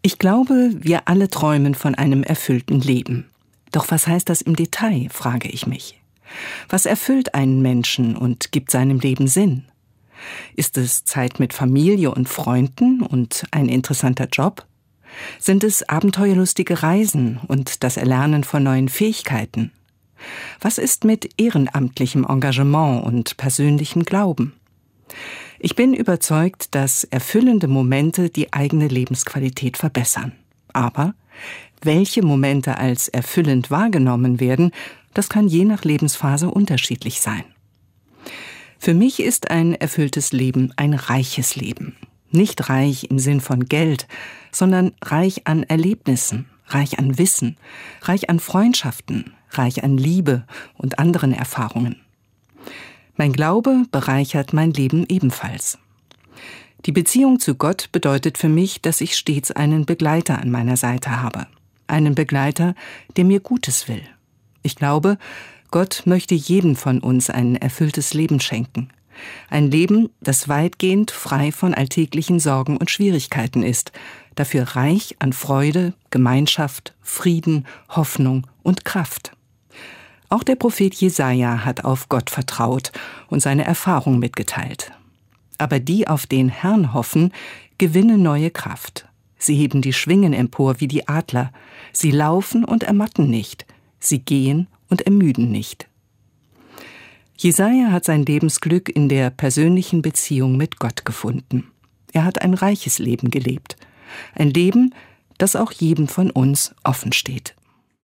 Ich glaube, wir alle träumen von einem erfüllten Leben. Doch was heißt das im Detail, frage ich mich. Was erfüllt einen Menschen und gibt seinem Leben Sinn? Ist es Zeit mit Familie und Freunden und ein interessanter Job? Sind es abenteuerlustige Reisen und das Erlernen von neuen Fähigkeiten? Was ist mit ehrenamtlichem Engagement und persönlichem Glauben? Ich bin überzeugt, dass erfüllende Momente die eigene Lebensqualität verbessern. Aber welche Momente als erfüllend wahrgenommen werden, das kann je nach Lebensphase unterschiedlich sein. Für mich ist ein erfülltes Leben ein reiches Leben. Nicht reich im Sinn von Geld, sondern reich an Erlebnissen, reich an Wissen, reich an Freundschaften, reich an Liebe und anderen Erfahrungen. Mein Glaube bereichert mein Leben ebenfalls. Die Beziehung zu Gott bedeutet für mich, dass ich stets einen Begleiter an meiner Seite habe. Einen Begleiter, der mir Gutes will. Ich glaube, Gott möchte jedem von uns ein erfülltes Leben schenken. Ein Leben, das weitgehend frei von alltäglichen Sorgen und Schwierigkeiten ist, dafür reich an Freude, Gemeinschaft, Frieden, Hoffnung und Kraft. Auch der Prophet Jesaja hat auf Gott vertraut und seine Erfahrung mitgeteilt. Aber die auf den Herrn hoffen, gewinnen neue Kraft. Sie heben die Schwingen empor wie die Adler. Sie laufen und ermatten nicht. Sie gehen und ermüden nicht. Jesaja hat sein Lebensglück in der persönlichen Beziehung mit Gott gefunden. Er hat ein reiches Leben gelebt. Ein Leben, das auch jedem von uns offen steht.